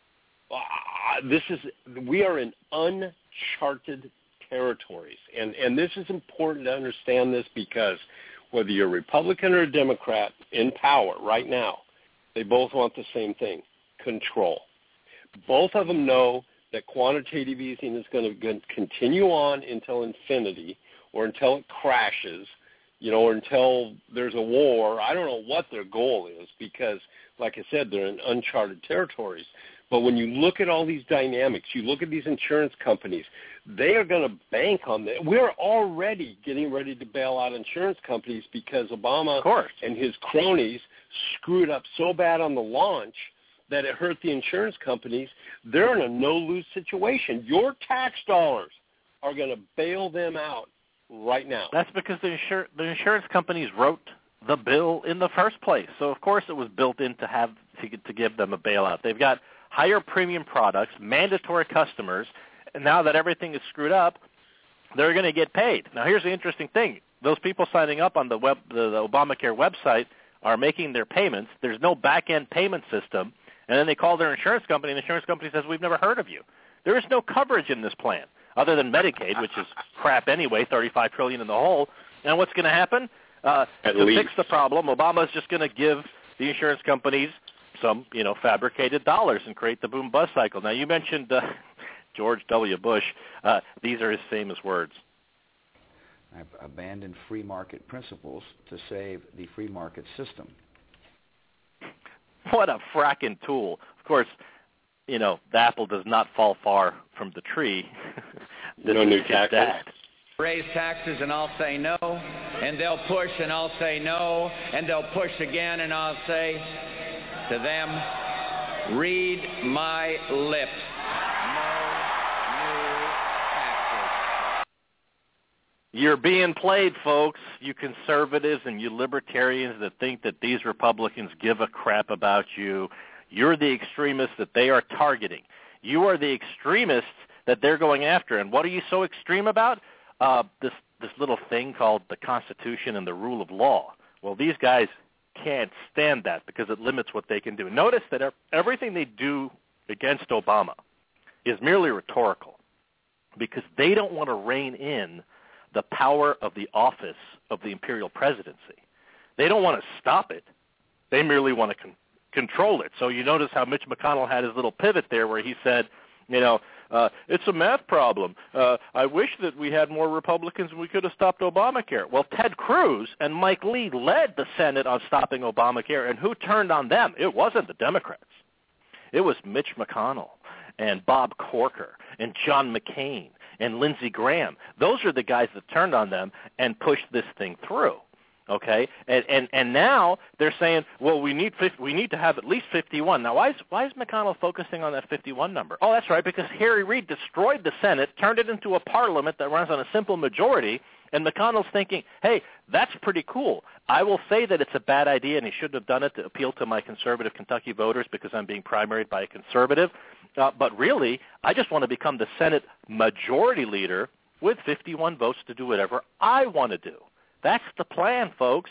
Speaker 9: we are in uncharted territories. And this is important to understand this, because whether you're a Republican or a Democrat in power right now, they both want the same thing, control. Both of them know that quantitative easing is going to continue on until infinity, or until it crashes, or until there's a war. I don't know what their goal is, because, like I said, they're in uncharted territories. But when you look at all these dynamics, you look at these insurance companies, they are going to bank on that. We're already getting ready to bail out insurance companies because Obama and his cronies screwed up so bad on the launch that it hurt the insurance companies. They're in a no-lose situation. Your tax dollars are going to bail them out right now.
Speaker 3: That's because the insurance companies wrote the bill in the first place. So, of course, it was built in to give them a bailout. They've got higher premium products, mandatory customers, and now that everything is screwed up, they're going to get paid. Now, here's the interesting thing. Those people signing up on the Obamacare website are making their payments. There's no back-end payment system, and then they call their insurance company, and the insurance company says, we've never heard of you. There is no coverage in this plan other than Medicaid, which is crap anyway, $35 trillion in the hole. And what's going to happen? To fix the problem, Obama's just going to give the insurance companies some, fabricated dollars and create the boom-bust cycle. Now, you mentioned George W. Bush. These are his famous words.
Speaker 11: I've abandoned free market principles to save the free market system.
Speaker 3: What a fracking tool. Of course, the apple does not fall far from the tree.
Speaker 9: No new taxes.
Speaker 12: Raise taxes and I'll say no, and they'll push and I'll say no, and they'll push again and I'll say to them, read my lips.
Speaker 3: You're being played, folks, you conservatives and you libertarians that think that these Republicans give a crap about you. You're the extremists that they are targeting. You are the extremists that they're going after. And what are you so extreme about? This little thing called the Constitution and the rule of law. Well, these guys can't stand that because it limits what they can do. Notice that everything they do against Obama is merely rhetorical because they don't want to rein in the power of the office of the imperial presidency. They don't want to stop it. They merely want to control it. So you notice how Mitch McConnell had his little pivot there where he said, it's a math problem. I wish that we had more Republicans and we could have stopped Obamacare. Well, Ted Cruz and Mike Lee led the Senate on stopping Obamacare, and who turned on them? It wasn't the Democrats. It was Mitch McConnell and Bob Corker and John McCain and Lindsey Graham. Those are the guys that turned on them and pushed this thing through. Okay, and now they're saying, well, we need to have at least 51. Now, why is McConnell focusing on that 51 number? Oh, that's right, because Harry Reid destroyed the Senate, turned it into a parliament that runs on a simple majority, and McConnell's thinking, hey, that's pretty cool. I will say that it's a bad idea, and he shouldn't have done it to appeal to my conservative Kentucky voters because I'm being primaried by a conservative. But really, I just want to become the Senate majority leader with 51 votes to do whatever I want to do. That's the plan, folks.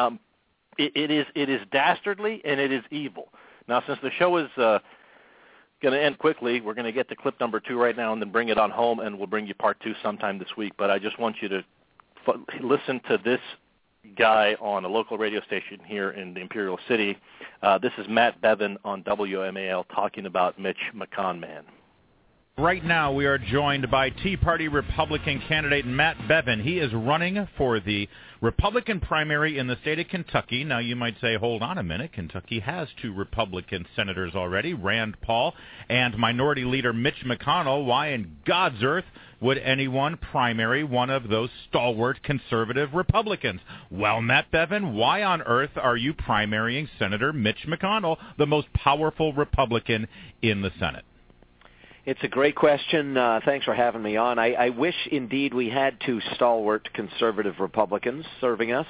Speaker 3: It is dastardly and it is evil. Now, since the show is going to end quickly, we're going to get to clip number 2 right now and then bring it on home, and we'll bring you part 2 sometime this week. But I just want you to listen to this guy on a local radio station here in the Imperial City. This is Matt Bevin on WMAL talking about Mitch McConnell.
Speaker 13: Right now, we are joined by Tea Party Republican candidate Matt Bevin. He is running for the Republican primary in the state of Kentucky. Now, you might say, hold on a minute. Kentucky has 2 Republican senators already, Rand Paul and Minority Leader Mitch McConnell. Why in God's earth would anyone primary one of those stalwart conservative Republicans? Well, Matt Bevin, why on earth are you primarying Senator Mitch McConnell, the most powerful Republican in the Senate?
Speaker 6: It's a great question. Thanks for having me on. I wish, indeed, we had 2 stalwart conservative Republicans serving us.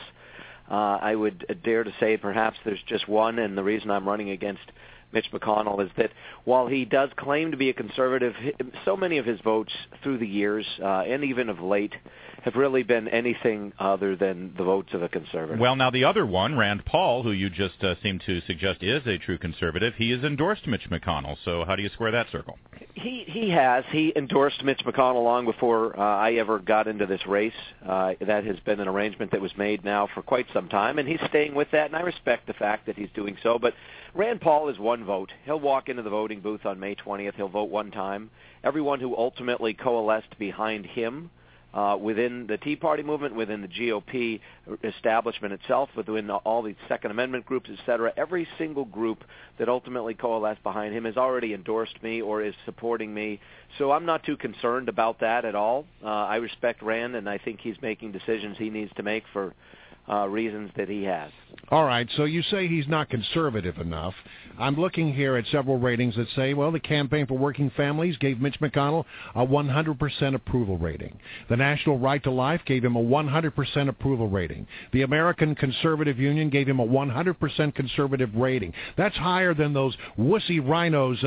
Speaker 6: I would dare to say perhaps there's just one, and the reason I'm running against Mitch McConnell is that while he does claim to be a conservative, so many of his votes through the years and even of late have really been anything other than the votes of a conservative.
Speaker 13: Well, now the other one, Rand Paul, who you just seem to suggest is a true conservative, he has endorsed Mitch McConnell. So how do you square that circle?
Speaker 6: He has. He endorsed Mitch McConnell long before I ever got into this race. That has been an arrangement that was made now for quite some time, and he's staying with that, and I respect the fact that he's doing so. But Rand Paul is one vote. He'll walk into the voting booth on May 20th. He'll vote one time. Everyone who ultimately coalesced behind him within the Tea Party movement, within the GOP establishment itself, within all the Second Amendment groups, et cetera, every single group that ultimately coalesced behind him has already endorsed me or is supporting me. So I'm not too concerned about that at all. I respect Rand, and I think he's making decisions he needs to make for reasons that he has.
Speaker 14: All right, so you say he's not conservative enough. I'm looking here at several ratings that say, well, the Campaign for Working Families gave Mitch McConnell a 100% approval rating. The National Right to Life gave him a 100% approval rating. The American Conservative Union gave him a 100% conservative rating. That's higher than those wussy rhinos,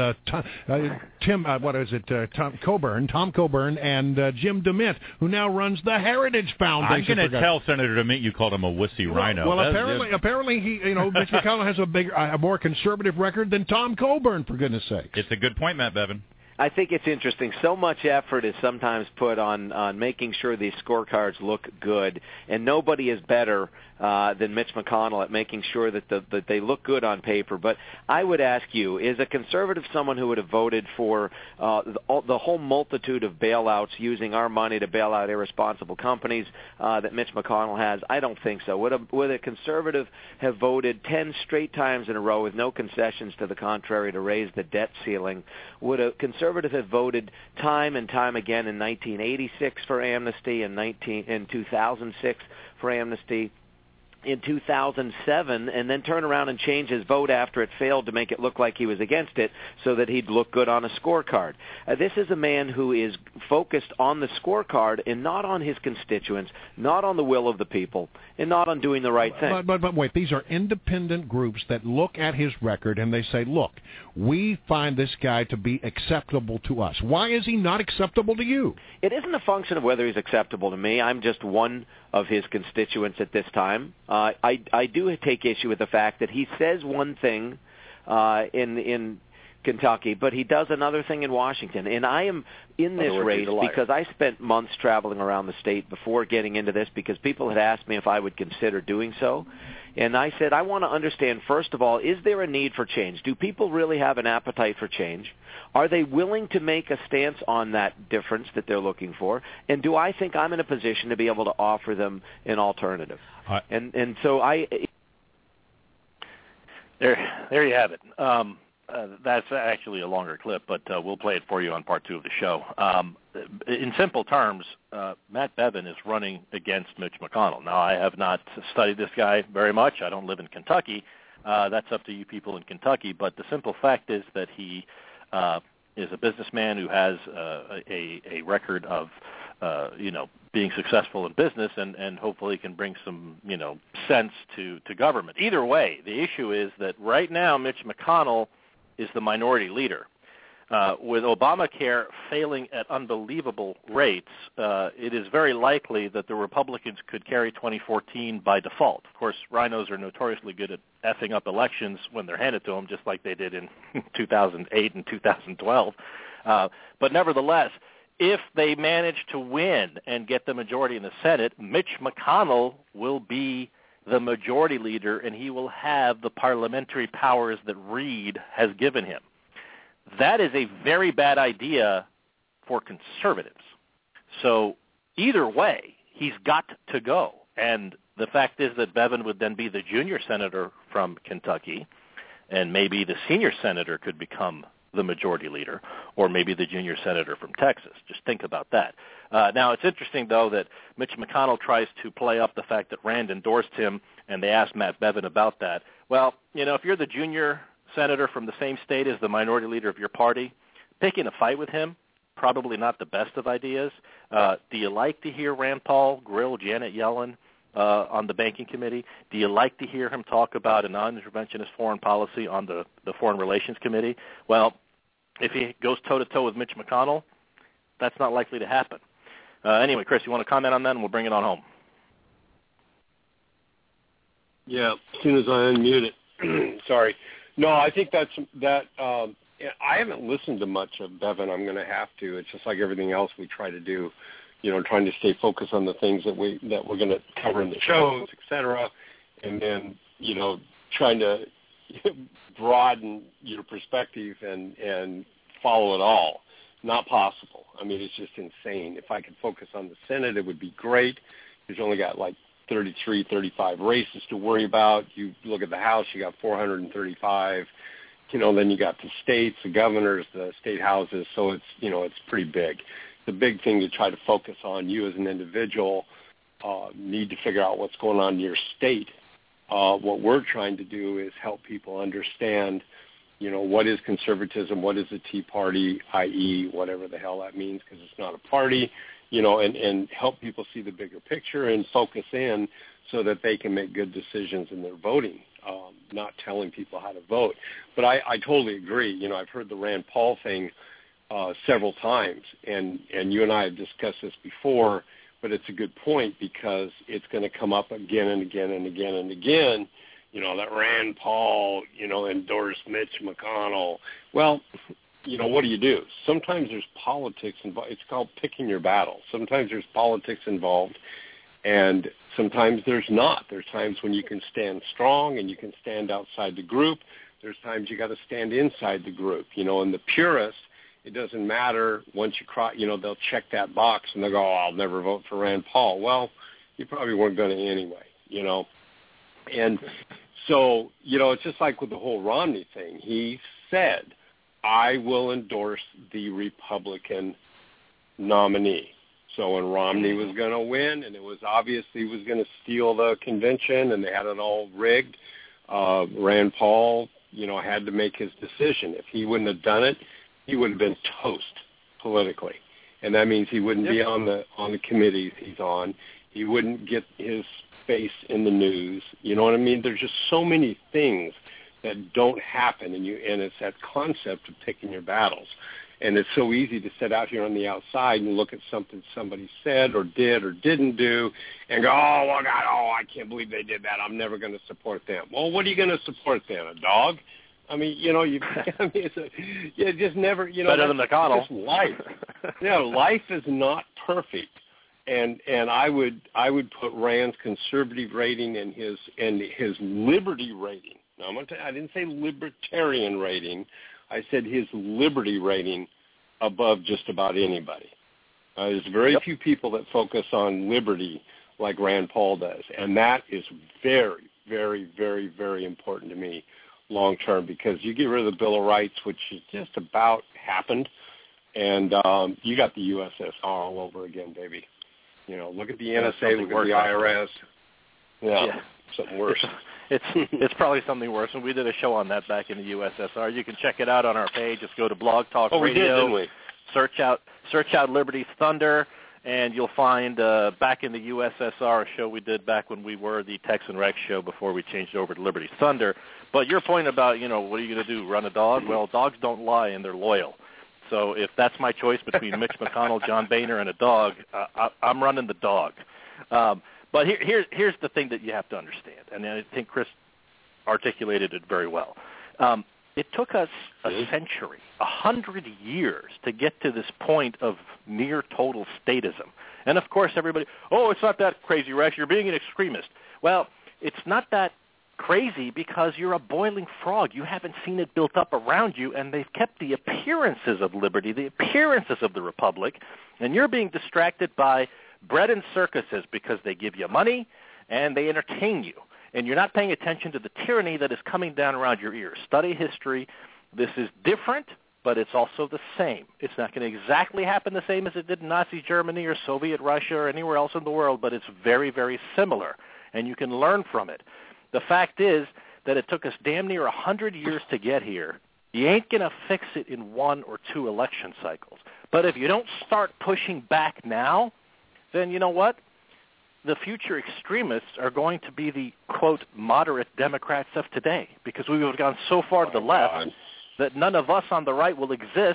Speaker 14: Tom Coburn, and Jim DeMint, who now runs the Heritage Foundation.
Speaker 13: I'm going to tell Senator DeMint you called him a wussy rhino.
Speaker 14: Well, apparently, he, Mitch McConnell has a more conservative record than Tom Coburn, for goodness sake.
Speaker 13: It's a good point, Matt Bevin.
Speaker 6: I think it's interesting. So much effort is sometimes put on making sure these scorecards look good, and nobody is better than Mitch McConnell at making sure that they look good on paper. But I would ask you, is a conservative someone who would have voted for the whole multitude of bailouts using our money to bail out irresponsible companies that Mitch McConnell has? I don't think so. Would a conservative have voted 10 straight times in a row with no concessions to the contrary to raise the debt ceiling? Would a conservative have voted time and time again in 1986 for amnesty, in 2006 for amnesty, in 2007, and then turn around and change his vote after it failed to make it look like he was against it so that he'd look good on a scorecard? This is a man who is focused on the scorecard and not on his constituents, not on the will of the people, and not on doing the right thing.
Speaker 14: But wait, these are independent groups that look at his record and they say, look, we find this guy to be acceptable to us. Why is he not acceptable to you?
Speaker 6: It isn't a function of whether he's acceptable to me. I'm just one of his constituents at this time. I do take issue with the fact that he says one thing in Kentucky, but he does another thing in Washington. And I am in this race because I spent months traveling around the state before getting into this because people had asked me if I would consider doing so. And I said, I want to understand, first of all, is there a need for change? Do people really have an appetite for change? Are they willing to make a stance on that difference that they're looking for? And do I think I'm in a position to be able to offer them an alternative? And so there you have it.
Speaker 3: That's actually a longer clip, but we'll play it for you on part 2 of the show. In simple terms, Matt Bevin is running against Mitch McConnell. Now, I have not studied this guy very much. I don't live in Kentucky. That's up to you people in Kentucky. But the simple fact is that he is a businessman who has a record of, being successful in business, and hopefully can bring some, sense to government. Either way, the issue is that right now Mitch McConnell is the minority leader. With Obamacare failing at unbelievable rates, it is very likely that the Republicans could carry 2014 by default. Of course, rhinos are notoriously good at effing up elections when they're handed to them, just like they did in 2008 and 2012. But nevertheless, if they manage to win and get the majority in the Senate, Mitch McConnell will be the majority leader, and he will have the parliamentary powers that Reid has given him. That is a very bad idea for conservatives. So either way, he's got to go. And the fact is that Bevin would then be the junior senator from Kentucky, and maybe the senior senator could become the majority leader, or maybe the junior senator from Texas. Just think about that. Now, it's interesting, though, that Mitch McConnell tries to play up the fact that Rand endorsed him, and they asked Matt Bevin about that. Well, if you're the junior senator from the same state as the minority leader of your party, picking a fight with him, probably not the best of ideas. Do you like to hear Rand Paul grill Janet Yellen on the banking committee? Do you like to hear him talk about a non-interventionist foreign policy on the Foreign Relations Committee? Well, if he goes toe-to-toe with Mitch McConnell, that's not likely to happen. Anyway, Chris, you want to comment on that, and we'll bring it on home.
Speaker 9: Yeah, as soon as I unmute it. Sorry. No, I think that I haven't listened to much of Bevin. I'm going to have to. It's just like everything else we try to do, trying to stay focused on the things that we're going to cover in the shows, et cetera, and then, trying to broaden your perspective and follow it all. Not possible. I mean, it's just insane. If I could focus on the Senate, it would be great. You've only got like 33, 35 races to worry about. You look at the House, you got 435. Then you got the states, the governors, the state houses. So it's, it's pretty big. The big thing to try to focus on, you as an individual need to figure out what's going on in your state. What we're trying to do is help people understand, what is conservatism, what is the Tea Party, i.e., whatever the hell that means, because it's not a party, and help people see the bigger picture and focus in so that they can make good decisions in their voting, not telling people how to vote. But I totally agree. I've heard the Rand Paul thing several times, and you and I have discussed this before, but it's a good point because it's going to come up again and again and again and again, that Rand Paul, endorsed Mitch McConnell. Well, what do? Sometimes there's politics involved. It's called picking your battles. Sometimes there's politics involved, and sometimes there's not. There's times when you can stand strong and you can stand outside the group. There's times you got to stand inside the group. And the purists, it doesn't matter once you cross. They'll check that box and they'll go, "Oh, I'll never vote for Rand Paul." Well, you probably weren't going to anyway. And so it's just like with the whole Romney thing. He said, I will endorse the Republican nominee. So when Romney was going to win, and it was obvious he was going to steal the convention, and they had it all rigged, Rand Paul, had to make his decision. If he wouldn't have done it, he would have been toast politically. And that means he wouldn't be on the committees he's on. He wouldn't get his face in the news. You know what I mean? There's just so many things that don't happen, and it's that concept of picking your battles. And it's so easy to sit out here on the outside and look at something somebody said or did or didn't do and go, oh, God, I can't believe they did that. I'm never going to support them. Well, what are you going to support then? A dog? I mean, just never,
Speaker 3: better than McConnell.
Speaker 9: It's life. Life is not perfect. And I would put Rand's conservative rating and his liberty rating. Now, I didn't say libertarian rating. I said his liberty rating above just about anybody. There's very few people that focus on liberty like Rand Paul does, and that is very, very, very, very important to me. long term, because you get rid of the Bill of Rights, which is just about happened, and you got the USSR all over again, baby. You know, look at the NSA, look at the IRS. Yeah, something worse.
Speaker 3: It's probably something worse, and we did a show on that back in the USSR. You can check it out on our page. Just go to Blog Talk Radio.
Speaker 9: We did, didn't we?
Speaker 3: Search out Liberty Thunder, and you'll find back in the USSR a show we did back when we were the Texan Rex show before we changed over to Liberty Thunder. But your point about, what are you going to do, run a dog? Well, dogs don't lie, and they're loyal. So if that's my choice between Mitch McConnell, John Boehner, and a dog, I'm running the dog. But here's the thing that you have to understand, and I think Chris articulated it very well. It took us a century, 100 years to get to this point of near total statism. And, of course, everybody, it's not that crazy, Rex. You're being an extremist. Well, it's not that crazy because you're a boiling frog. You haven't seen it built up around you, and they've kept the appearances of liberty, the appearances of the republic, and you're being distracted by bread and circuses because they give you money and they entertain you. And you're not paying attention to the tyranny that is coming down around your ears. Study history. This is different, but it's also the same. It's not going to exactly happen the same as it did in Nazi Germany or Soviet Russia or anywhere else in the world, but it's very, very similar, and you can learn from it. The fact is that it took us damn near 100 years to get here. You ain't going to fix it in 1 or 2 election cycles. But if you don't start pushing back now, then you know what? The future extremists are going to be the, quote, moderate Democrats of today, because we have gone so far to the left that none of us on the right will exist,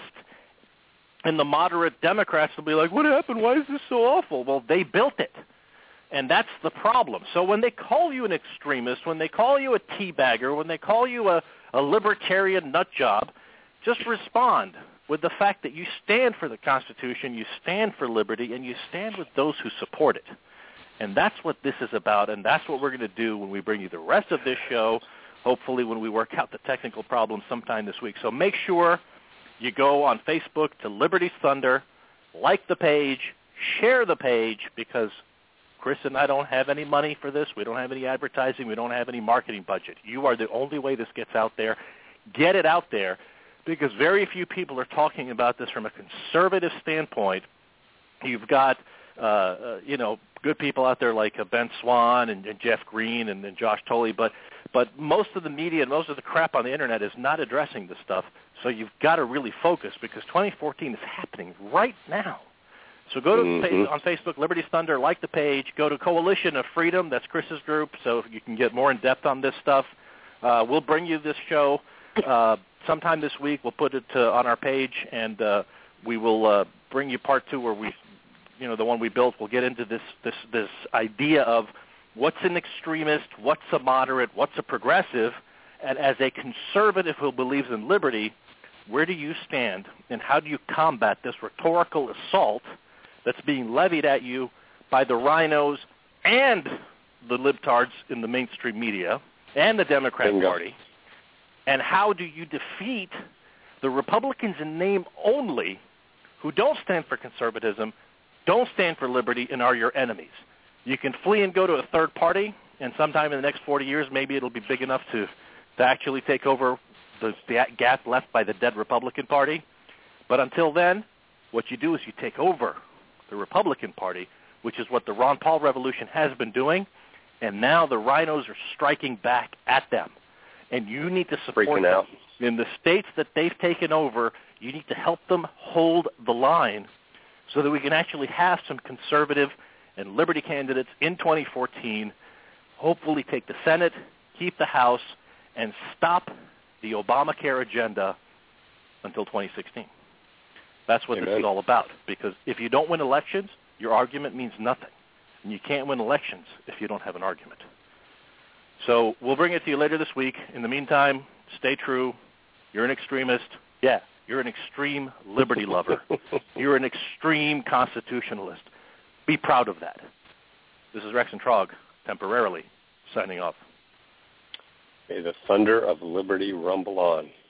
Speaker 3: and the moderate Democrats will be like, what happened? Why is this so awful? Well, they built it, and that's the problem. So when they call you an extremist, when they call you a teabagger, when they call you a libertarian nut job, just respond with the fact that you stand for the Constitution, you stand for liberty, and you stand with those who support it. And that's what this is about, and that's what we're going to do when we bring you the rest of this show, hopefully when we work out the technical problems sometime this week. So make sure you go on Facebook to Liberty Thunder, like the page, share the page, because Chris and I don't have any money for this. We don't have any advertising. We don't have any marketing budget. You are the only way this gets out there. Get it out there, because very few people are talking about this from a conservative standpoint. You've got, good people out there like Ben Swan and Jeff Green and Josh Tolley, but most of the media and most of the crap on the Internet is not addressing this stuff. So you've got to really focus, because 2014 is happening right now. So go to on Facebook, Liberty Thunder, like the page. Go to Coalition of Freedom. That's Chris's group, so you can get more in depth on this stuff. We'll bring you this show sometime this week. We'll put it on our page, and we will bring you part 2 where the one we built. We'll get into this idea of what's an extremist, what's a moderate, what's a progressive, and as a conservative who believes in liberty, where do you stand, and how do you combat this rhetorical assault that's being levied at you by the rhinos and the libtards in the mainstream media and the Democrat Party, and how do you defeat the Republicans in name only who don't stand for conservatism, don't stand for liberty, and are your enemies? You can flee and go to a third party, and sometime in the next 40 years, maybe it'll be big enough to actually take over the gap left by the dead Republican Party. But until then, what you do is you take over the Republican Party, which is what the Ron Paul revolution has been doing, and now the rhinos are striking back at them. And you need to support them. In the states that they've taken over, you need to help them hold the line so that we can actually have some conservative and liberty candidates in 2014, hopefully take the Senate, keep the House, and stop the Obamacare agenda until 2016. That's what this is all about, because if you don't win elections, your argument means nothing. And you can't win elections if you don't have an argument. So we'll bring it to you later this week. In the meantime, stay true. You're an extremist. Yeah, you're an extreme liberty lover. You're an extreme constitutionalist. Be proud of that. This is Rex and Trog, temporarily signing off.
Speaker 9: May the thunder of liberty rumble on.